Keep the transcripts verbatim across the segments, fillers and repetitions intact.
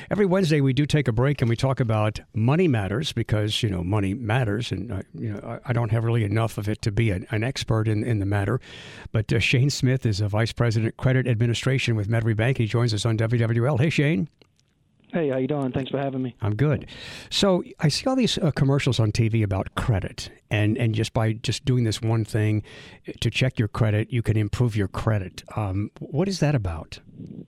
Every Wednesday we do take a break and we talk about money matters because, you know, money matters. And, uh, you know, I, I don't have really enough of it to be an, an expert in, in the matter. But uh, Shane Smith is a Vice President, Credit Administration with Metairie Bank. He joins us on W W L. Hey, Shane. Hey, how you doing? Thanks for having me. I'm good. So I see all these uh, commercials on T V about credit, and, and just by just doing this one thing to check your credit, you can improve your credit. Um, what is that about?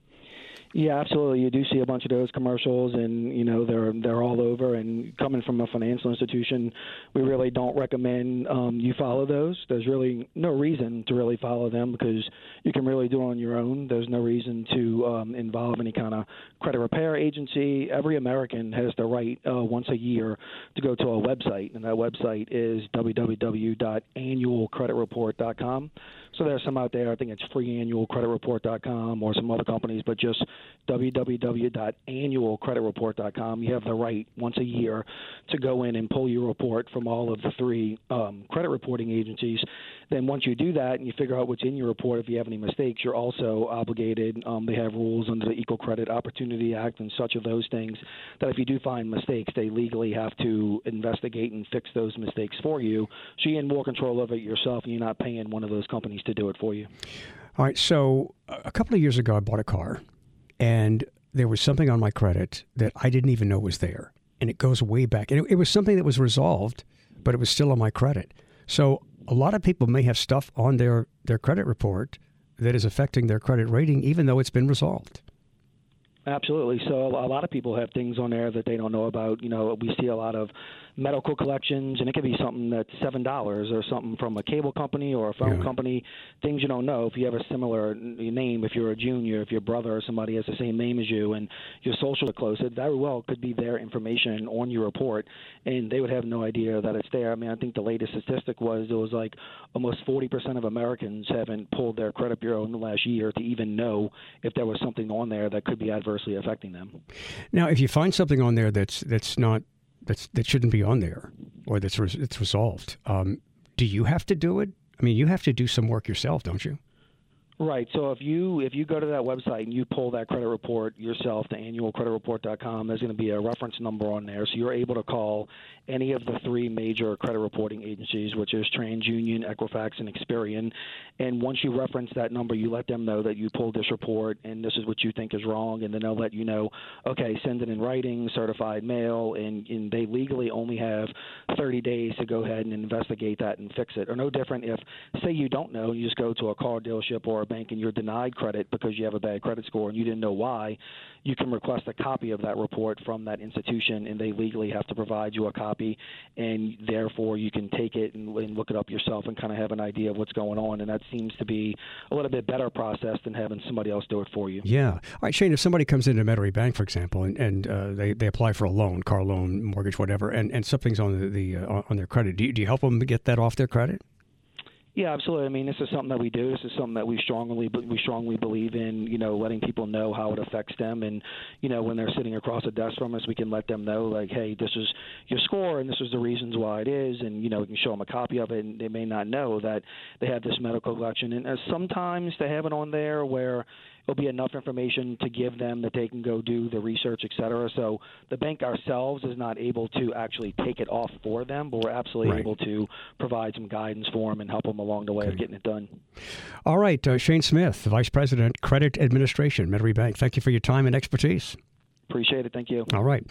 Yeah, absolutely. You do see a bunch of those commercials, and you know they're they're all over. And coming from a financial institution, we really don't recommend um, you follow those. There's really no reason to really follow them because you can really do it on your own. There's no reason to um, involve any kind of credit repair agency. Every American has the right uh, once a year to go to a website, and that website is w w w dot annual credit report dot com. So there's some out there. I think it's free annual credit report dot com or some other companies, but just w w w dot annual credit report dot com. You have the right once a year to go in and pull your report from all of the three um, credit reporting agencies. Then once you do that and you figure out what's in your report, if you have any mistakes, you're also obligated. Um, they have rules under the Equal Credit Opportunity Act and such of those things that if you do find mistakes, they legally have to investigate and fix those mistakes for you. So you're in more control of it yourself, and you're not paying one of those companies to do it for you. All right. So a couple of years ago, I bought a car, and there was something on my credit that I didn't even know was there. And it goes way back. And it, it was something that was resolved, but it was still on my credit. So a lot of people may have stuff on their, their credit report that is affecting their credit rating, even though it's been resolved. Absolutely. So a lot of people have things on there that they don't know about. You know, we see a lot of medical collections, and it could be something that's seven dollars or something from a cable company or a phone yeah. company, things you don't know. If you have a similar name, if you're a junior, if your brother or somebody has the same name as you and your social are close, it very well could be their information on your report, and they would have no idea that it's there. I mean, I think the latest statistic was it was like almost forty percent of Americans haven't pulled their credit bureau in the last year to even know if there was something on there that could be adversely affecting them. Now, if you find something on there that's that's not that's that shouldn't be on there, or that's res, it's resolved, um, do you have to do it? I mean, you have to do some work yourself, don't you? Right. So if you if you go to that website and you pull that credit report yourself, to annual credit report dot com, there's going to be a reference number on there. So you're able to call any of the three major credit reporting agencies, which is TransUnion, Equifax, and Experian. And once you reference that number, you let them know that you pulled this report and this is what you think is wrong. And then they'll let you know, okay, send it in writing, certified mail, and, and they legally only have thirty days to go ahead and investigate that and fix it. Or no different if, say you don't know, you just go to a car dealership or a bank and you're denied credit because you have a bad credit score and you didn't know why, you can request a copy of that report from that institution, and they legally have to provide you a copy, and therefore you can take it and, and look it up yourself and kind of have an idea of what's going on. And that seems to be a little bit better process than having somebody else do it for you. Yeah. All right, Shane, if somebody comes into Metairie Bank, for example, and, and uh, they, they apply for a loan, car loan, mortgage, whatever, and, and something's on the, the uh, on their credit, do you, do you help them get that off their credit? Yeah, absolutely. I mean, this is something that we do. This is something that we strongly we strongly believe in, you know, letting people know how it affects them. And, you know, when they're sitting across a desk from us, we can let them know, like, hey, this is your score and this is the reasons why it is. And, you know, we can show them a copy of it, and they may not know that they have this medical collection. And uh, sometimes they have it on there where it'll be enough information to give them that they can go do the research, et cetera. So the bank ourselves is not able to actually take it off for them, but we're absolutely right. able to provide some guidance for them and help them along the way okay. of getting it done. All right. Uh, Shane Smith, Vice President, Credit Administration, Metairie Bank. Thank you for your time and expertise. Appreciate it. Thank you. All right.